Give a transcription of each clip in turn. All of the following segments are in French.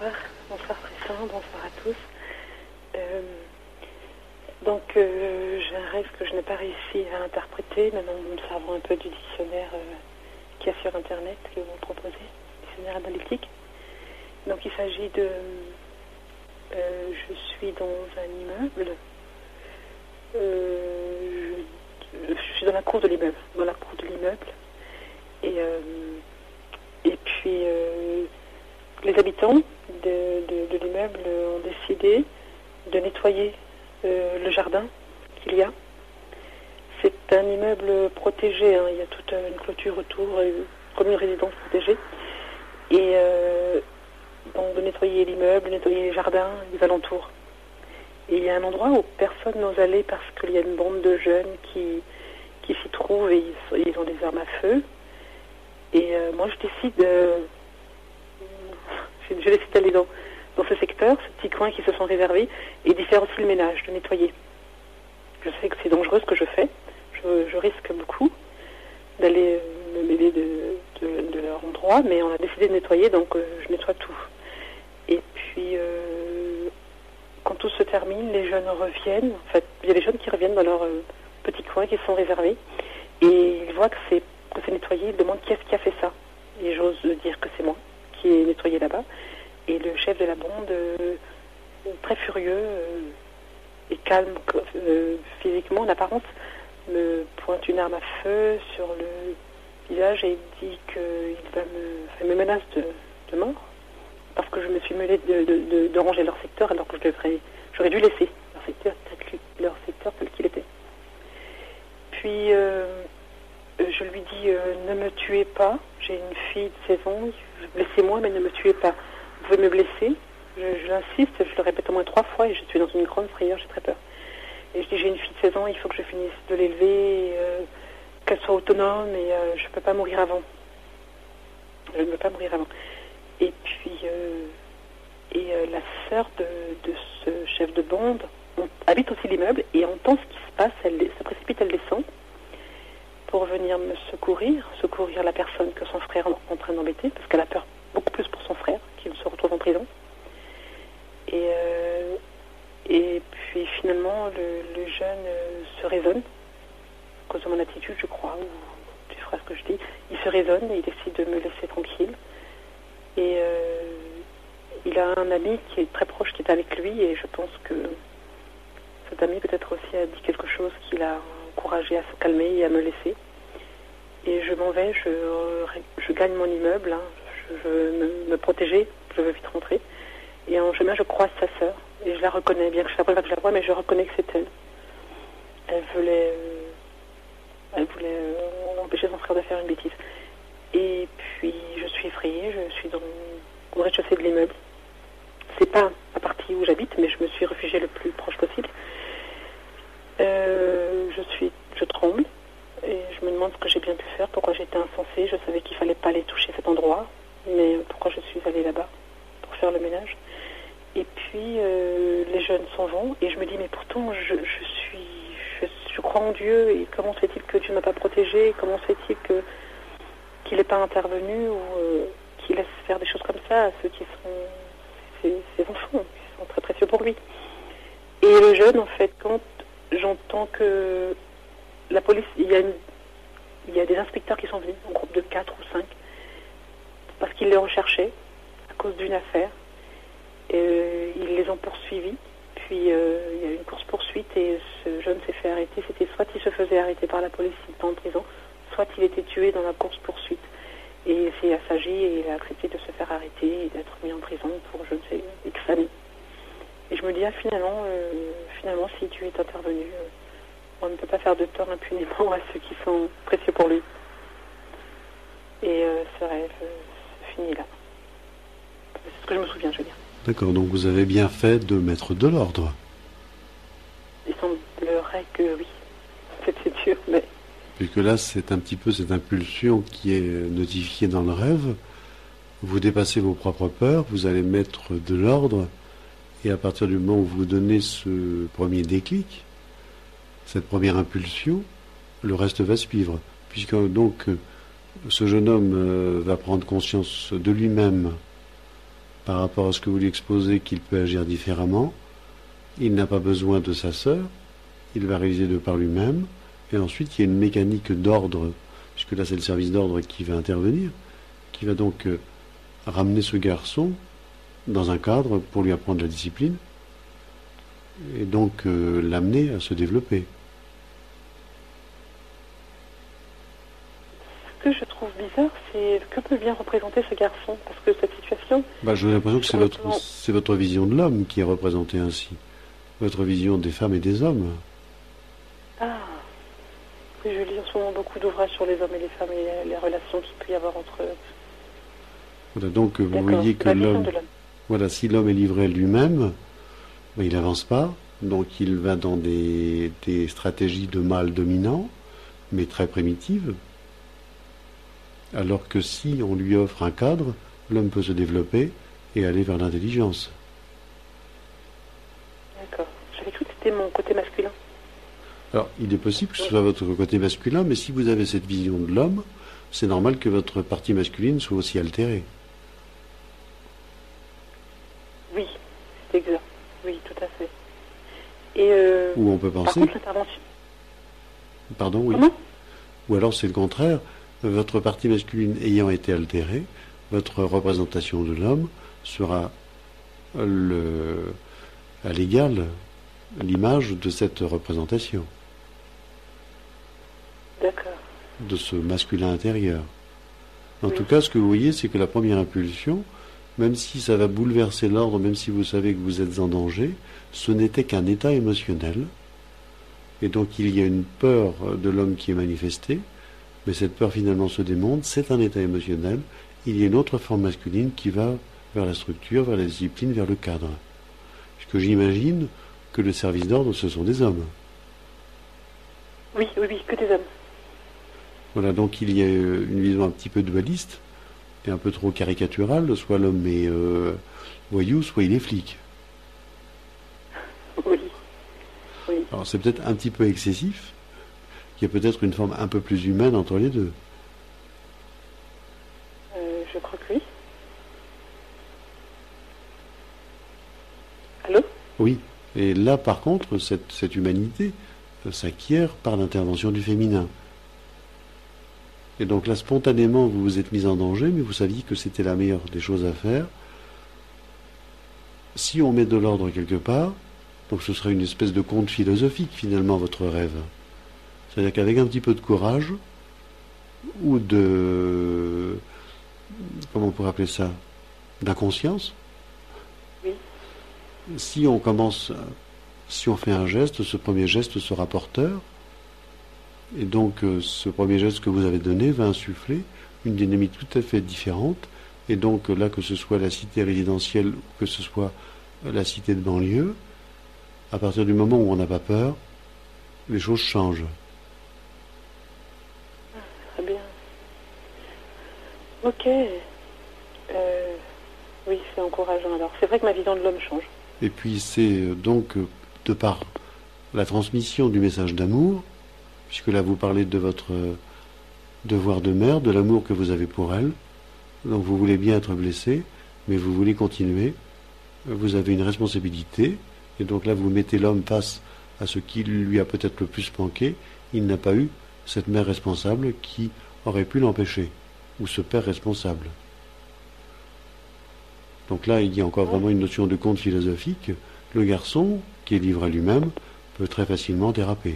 bonsoir. Bonsoir Tristan, bonsoir à tous. J'ai un rêve que je n'ai pas réussi à interpréter, même en me servant un peu du dictionnaire qu'il y a sur Internet, que vous proposez, dictionnaire analytique. Donc il s'agit de... je suis dans un immeuble. Je suis dans la cour de l'immeuble. Et puis, les habitants de l'immeuble ont décidé de nettoyer le jardin qu'il y a. C'est un immeuble protégé, hein. Il y a toute une clôture autour, comme une résidence protégée. Et donc de nettoyer l'immeuble, nettoyer les jardins, les alentours. Et il y a un endroit où personne n'ose aller parce qu'il y a une bande de jeunes qui s'y trouvent et ils ont des armes à feu. Et moi je décide d'aller dans ce secteur, ce petit coin qui se sont réservés, et d'y faire aussi le ménage, de nettoyer. Je sais que c'est dangereux ce que je fais, je risque beaucoup d'aller me mêler de leur endroit, mais on a décidé de nettoyer, donc je nettoie tout. Et puis, quand tout se termine, les jeunes reviennent, en fait, il y a des jeunes qui reviennent dans leur petit coin qui se sont réservés, et ils voient que c'est nettoyé, ils demandent qui est-ce qui a fait ça. Et j'ose dire que c'est moi qui ai nettoyé là-bas. Et le chef de la bande, très furieux et calme physiquement, en apparence, me pointe une arme à feu sur le visage et dit qu'il me menace de mort parce que je me suis mêlée de ranger leur secteur alors que j'aurais dû laisser leur secteur tel qu'il était. Puis je lui dis ne me tuez pas, j'ai une fille de 16 ans, blessez-moi mais ne me tuez pas. Vous pouvez me blesser, je l'insiste, je le répète au moins 3 fois et je suis dans une grande frayeur, j'ai très peur. Et je dis j'ai une fille de 16 ans, il faut que je finisse de l'élever, qu'elle soit autonome et je ne peux pas mourir avant. Je ne veux pas mourir avant. Et puis la sœur de ce chef de bande habite aussi l'immeuble et entend ce qui se passe, elle se précipite, elle descend pour venir me secourir la personne que son frère est en train d'embêter, parce qu'elle a peur beaucoup plus pour son frère, qu'il se retrouve en prison. Et puis finalement, le jeune se raisonne, à cause de mon attitude, je crois, ou du frère que je dis. Il se raisonne et il décide de me laisser tranquille. Et il a un ami qui est très proche, qui est avec lui, et je pense que cet ami peut-être aussi a dit quelque chose qui l'a encouragé à se calmer et à me laisser. Et je m'en vais, je gagne mon immeuble, hein. Je veux me protéger, je veux vite rentrer. Et en chemin, je croise sa sœur. Et je la reconnais, bien que c'est la première fois que je la vois, mais je reconnais que c'est elle. Elle voulait empêcher son frère de faire une bêtise. Et puis, je suis effrayée, je suis au rez-de-chaussée de l'immeuble. C'est pas la partie où j'habite, mais je me suis réfugiée le plus proche possible. Je tremble. Et je me demande ce que j'ai bien pu faire, pourquoi j'étais insensée. Je savais qu'il fallait pas aller toucher cet endroit, mais pourquoi je suis allée là-bas pour faire le ménage. Et puis les jeunes s'en vont et je me dis mais pourtant je crois en Dieu et comment se fait-il que Dieu ne m'a pas protégée, comment se fait-il qu'il n'est pas intervenu ou qu'il laisse faire des choses comme ça à ceux qui sont ses enfants, qui sont très précieux pour lui. Et le jeune en fait, quand j'entends que la police, il y a des inspecteurs qui sont venus, en groupe de 4 ou 5, parce qu'ils les recherchaient à cause d'une affaire. Ils les ont poursuivis, puis il y a eu une course-poursuite et ce jeune s'est fait arrêter. C'était soit il se faisait arrêter par la police, il était en prison, soit il était tué dans la course-poursuite. Et c'est assagi et il a accepté de se faire arrêter et d'être mis en prison pour je ne sais X années. Et je me dis, finalement, si Dieu est intervenu, on ne peut pas faire de tort impunément à ceux qui sont précieux pour lui. Et ce rêve se finit là. C'est ce que je me souviens, je veux dire. D'accord, donc vous avez bien fait de mettre de l'ordre. Il semblerait que oui, c'est sûr, mais... Puisque là, c'est un petit peu cette impulsion qui est notifiée dans le rêve. Vous dépassez vos propres peurs, vous allez mettre de l'ordre, et à partir du moment où vous donnez ce premier déclic, cette première impulsion, le reste va suivre. Puisque donc ce jeune homme va prendre conscience de lui-même par rapport à ce que vous lui exposez qu'il peut agir différemment. Il n'a pas besoin de sa sœur, il va réaliser de par lui-même, et ensuite il y a une mécanique d'ordre, puisque là c'est le service d'ordre qui va intervenir, qui va donc ramener ce garçon dans un cadre pour lui apprendre la discipline, et donc l'amener à se développer. Ce que je trouve bizarre, c'est que peut bien représenter ce garçon, parce que cette situation... J'ai l'impression que c'est votre vision de l'homme qui est représentée ainsi, votre vision des femmes et des hommes. Ah, oui, je lis en ce moment beaucoup d'ouvrages sur les hommes et les femmes et les relations qu'il peut y avoir entre eux. Voilà, donc vous voyez que l'homme, voilà, si l'homme est livré à lui-même, ben, il n'avance pas, donc il va dans des stratégies de mâle dominant, mais très primitives, alors que si on lui offre un cadre, l'homme peut se développer et aller vers l'intelligence. D'accord. J'avais cru que c'était mon côté masculin. Alors, il est possible que ce soit votre côté masculin, mais si vous avez cette vision de l'homme, c'est normal que votre partie masculine soit aussi altérée. Oui, c'est exact. Oui, tout à fait. Et ou on peut penser... Par contre, l'intervention... Pardon, oui. Comment ? Ou alors c'est le contraire, votre partie masculine ayant été altérée, votre représentation de l'homme sera à l'égal, l'image de cette représentation. D'accord. De ce masculin intérieur. En tout cas, ce que vous voyez, c'est que la première impulsion, même si ça va bouleverser l'ordre, même si vous savez que vous êtes en danger, ce n'était qu'un état émotionnel. Et donc il y a une peur de l'homme qui est manifestée, mais cette peur finalement se démonte, c'est un état émotionnel. Il y a une autre forme masculine qui va vers la structure, vers la discipline, vers le cadre. Puisque j'imagine que le service d'ordre, ce sont des hommes. Oui, que des hommes. Voilà, donc il y a une vision un petit peu dualiste et un peu trop caricaturale, soit l'homme est voyou, soit il est flic. Oui. Alors c'est peut-être un petit peu excessif, il y a peut-être une forme un peu plus humaine entre les deux. Je crois que oui. Allô ? Oui, et là par contre, cette humanité s'acquiert par l'intervention du féminin. Et donc là, spontanément, vous vous êtes mis en danger, mais vous saviez que c'était la meilleure des choses à faire. Si on met de l'ordre quelque part, donc ce serait une espèce de conte philosophique, finalement, votre rêve. C'est-à-dire qu'avec un petit peu de courage, ou de... comment on pourrait appeler ça ? D'inconscience. Oui. Si on fait un geste, ce premier geste sera porteur. Et donc, ce premier geste que vous avez donné va insuffler une dynamique tout à fait différente. Et donc, là, que ce soit la cité résidentielle ou que ce soit la cité de banlieue, à partir du moment où on n'a pas peur, les choses changent. Très bien. Ok. Oui, c'est encourageant. Alors, c'est vrai que ma vision de l'homme change. Et puis, c'est donc, de par la transmission du message d'amour, puisque là vous parlez de votre devoir de mère, de l'amour que vous avez pour elle. Donc vous voulez bien être blessé, mais vous voulez continuer. Vous avez une responsabilité, et donc là vous mettez l'homme face à ce qui lui a peut-être le plus manqué. Il n'a pas eu cette mère responsable qui aurait pu l'empêcher, ou ce père responsable. Donc là il y a encore vraiment une notion de conte philosophique. Le garçon, qui est livré à lui-même, peut très facilement déraper.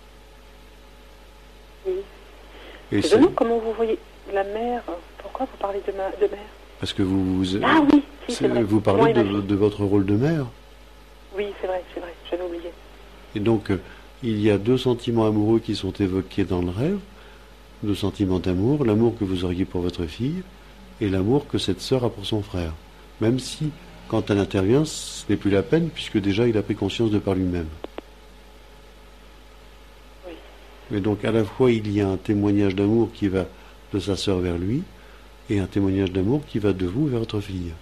Oui. Et c'est vraiment comment vous voyez la mère. Pourquoi vous parlez de mère ? Parce que vous ah oui, si, c'est vrai. Vous parlez de votre rôle de mère. Oui, c'est vrai, j'avais oublié. Et donc, il y a deux sentiments amoureux qui sont évoqués dans le rêve. Deux sentiments d'amour, l'amour que vous auriez pour votre fille et l'amour que cette sœur a pour son frère. Même si, quand elle intervient, ce n'est plus la peine, puisque déjà il a pris conscience de par lui-même. Et donc à la fois il y a un témoignage d'amour qui va de sa sœur vers lui et un témoignage d'amour qui va de vous vers votre fille.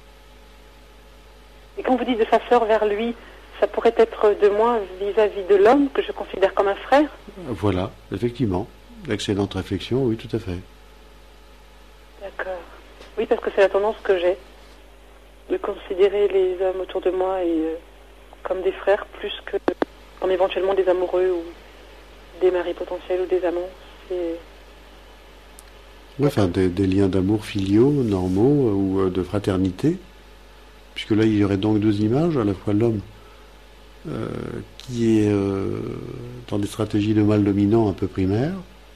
Et quand vous dites de sa sœur vers lui, ça pourrait être de moi vis-à-vis de l'homme que je considère comme un frère ? Voilà, effectivement. Excellente réflexion, oui, tout à fait. D'accord. Oui, parce que c'est la tendance que j'ai. de considérer les hommes autour de moi comme des frères plus que comme éventuellement des amoureux ou des maris potentiels ou des amants. Ouais, enfin, des liens d'amour filiaux, normaux ou de fraternité, puisque là il y aurait donc deux images, à la fois l'homme qui est dans des stratégies de mâle dominant un peu primaires,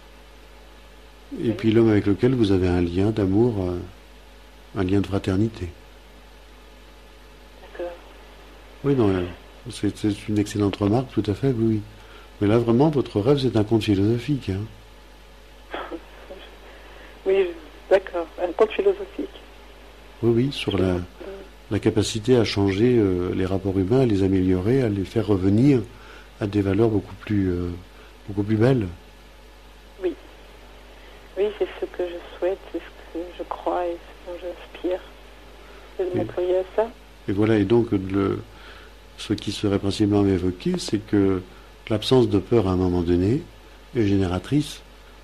et puis l'homme avec lequel vous avez un lien d'amour, un lien de fraternité. D'accord. Oui, non, c'est une excellente remarque, tout à fait, oui. Mais là, vraiment, votre rêve, c'est un conte philosophique. Hein. Oui, d'accord, un conte philosophique. Oui, oui, sur la capacité à changer les rapports humains, à les améliorer, à les faire revenir à des valeurs beaucoup plus belles. Oui. Oui, c'est ce que je souhaite, c'est ce que je crois et ce dont j'inspire. C'est de m'employer à ça. Et voilà, et donc ce qui serait principalement évoqué, c'est que l'absence de peur à un moment donné est génératrice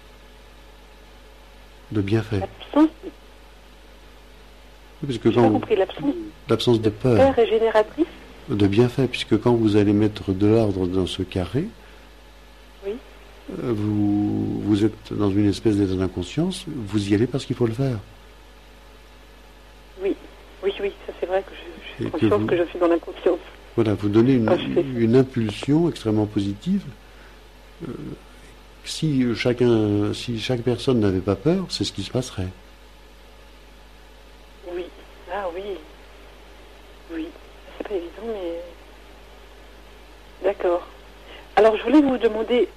de bienfaits. L'absence. Parce que J'ai pas compris, l'absence de peur est génératrice de bienfaits, puisque quand vous allez mettre de l'ordre dans ce carré, oui. Vous êtes dans une espèce d'état d'inconscience, vous y allez parce qu'il faut le faire. Oui, ça c'est vrai que je suis consciente que je suis dans l'inconscience. Voilà, vous donnez une impulsion extrêmement positive. Si chaque personne n'avait pas peur, c'est ce qui se passerait. Oui, oui, c'est pas évident, mais d'accord. Alors je voulais vous demander,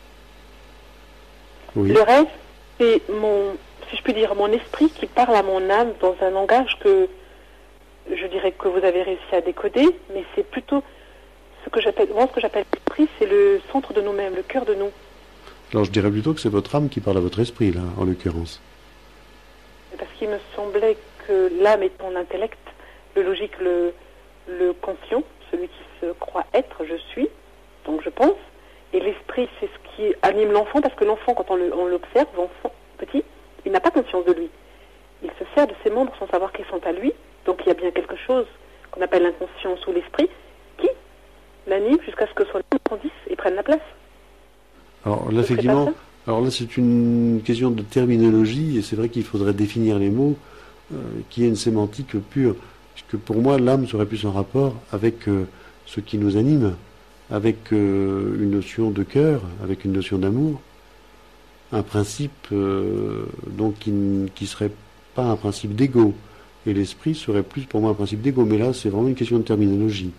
le rêve, c'est si je puis dire, mon esprit qui parle à mon âme dans un langage que je dirais que vous avez réussi à décoder, mais c'est plutôt ce que j'appelle l'esprit, c'est le centre de nous-mêmes, le cœur de nous. Alors je dirais plutôt que c'est votre âme qui parle à votre esprit, là, en l'occurrence. Parce qu'il me semblait que l'âme étant l'intellect, le logique, le conscient, celui qui se croit être, je suis, donc je pense, et l'esprit, c'est ce qui anime l'enfant, parce que l'enfant, quand on l'observe, l'enfant petit, il n'a pas conscience de lui. Il se sert de ses membres sans savoir qu'ils sont à lui, donc il y a bien quelque chose qu'on appelle l'inconscience ou l'esprit, qui l'anime jusqu'à ce que son âme grandisse et prenne la place. Alors là, effectivement, c'est une question de terminologie, et c'est vrai qu'il faudrait définir les mots, qui est une sémantique pure, puisque pour moi, l'âme serait plus en rapport avec ce qui nous anime, avec une notion de cœur, avec une notion d'amour, un principe donc qui serait pas un principe d'ego, et l'esprit serait plus pour moi un principe d'ego, mais là c'est vraiment une question de terminologie.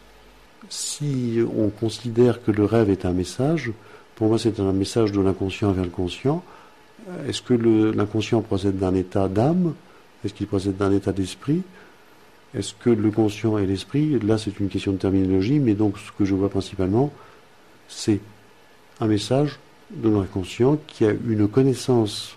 Si on considère que le rêve est un message, pour moi c'est un message de l'inconscient vers le conscient. Est-ce que l'inconscient procède d'un état d'âme? Est-ce qu'il procède d'un état d'esprit? Est-ce que le conscient et l'esprit, là c'est une question de terminologie, mais donc ce que je vois principalement, c'est un message de l'inconscient qui a une connaissance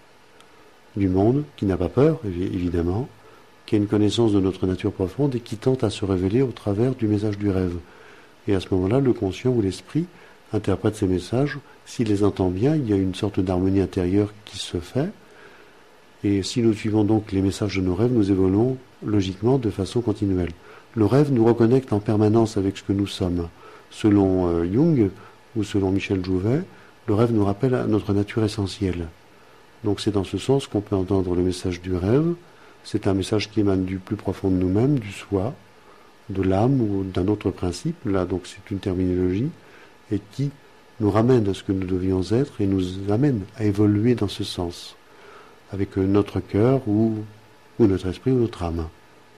du monde, qui n'a pas peur, évidemment, qui a une connaissance de notre nature profonde et qui tente à se révéler au travers du message du rêve. Et à ce moment-là, le conscient ou l'esprit interprète ces messages. S'il les entend bien, il y a une sorte d'harmonie intérieure qui se fait. Et si nous suivons donc les messages de nos rêves, nous évoluons logiquement de façon continuelle. Le rêve nous reconnecte en permanence avec ce que nous sommes. Selon Jung ou selon Michel Jouvet, le rêve nous rappelle à notre nature essentielle. Donc c'est dans ce sens qu'on peut entendre le message du rêve. C'est un message qui émane du plus profond de nous-mêmes, du soi, de l'âme ou d'un autre principe. Là, donc c'est une terminologie et qui nous ramène à ce que nous devions être et nous amène à évoluer dans ce sens, avec notre cœur ou notre esprit ou notre âme.